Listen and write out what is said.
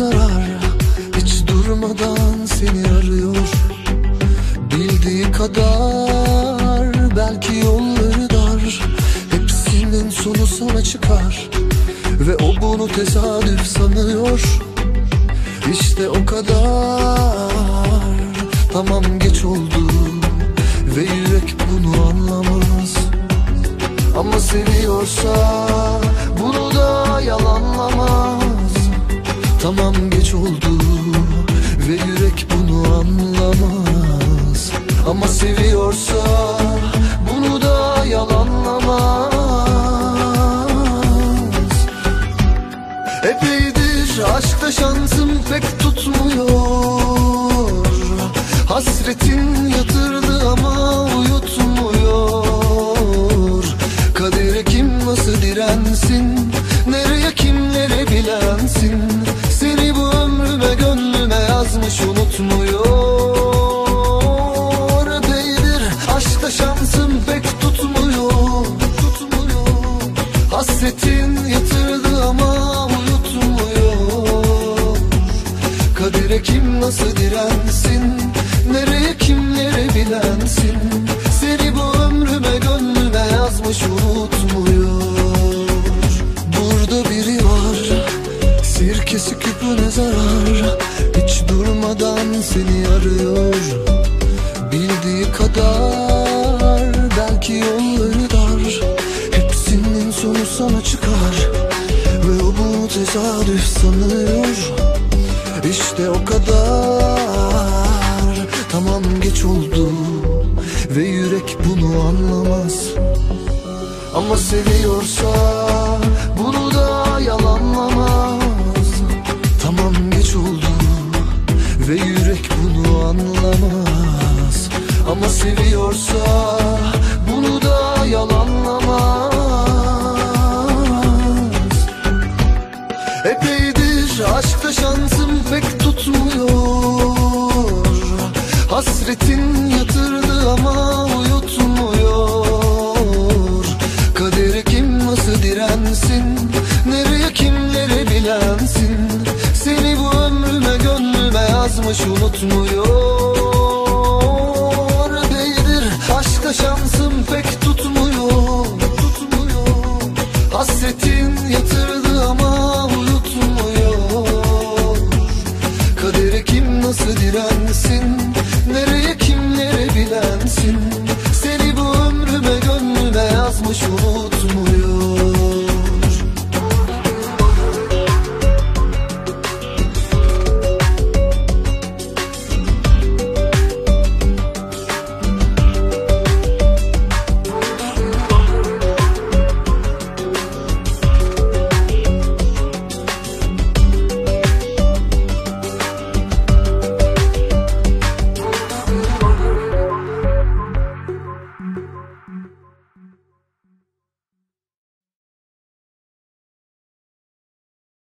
zarar, hiç durmadan seni arıyor. Bildiği kadar belki yolları dar, hepsinin sonu sana çıkar ve o bunu tesadüf sanıyor. İşte o kadar, tamam geç oldu ve yürek bunu anlamaz. Ama seviyorsa bunu da yalanlamaz. Tamam geç oldu ve yürek bunu anlamaz. Ama seviyorsa bunu da yalanlamaz. Epeydir aşkta şansım pek tutmuyor. Hasretin yatırdı ama uyutmuyor. Kadere kim nasıl dirensin, nereye kimlere bilensin. Seni bu ömrüme gönlüme yazmış unutmuyor. Epeydir aşkta şansım pek tutmuyor. Hasretin yatırdı ama uyutmuyor. Kadere kim nasıl dirensin, nereye kimlere bilensin. Seni bu ömrüme gönlüme yazmış unutmuyor. Burada biri var, sirkesi küpüne zarar, hiç durmadan seni arıyor. Bildiği kadar belki yolları dar, hepsinin sonu sana çıkar ve o bunu tesadüf sanıyor. İşte o kadar, tamam geç oldu ve yürek bunu anlamaz. Ama seviyorsa bunu da yalanlamaz. Tamam geç oldu ve yürek bunu anlamaz. Ama seviyorsa bunu da yalanlamaz. Epeydir aşkta şansım pek tutmuyor. Hasretin yatırdı ama uyutmuyor. Kadere kim nasıl dirensin, nereye kimlere bilensin. Seni bu ömrüme gönlüme yazmış unutmuyor.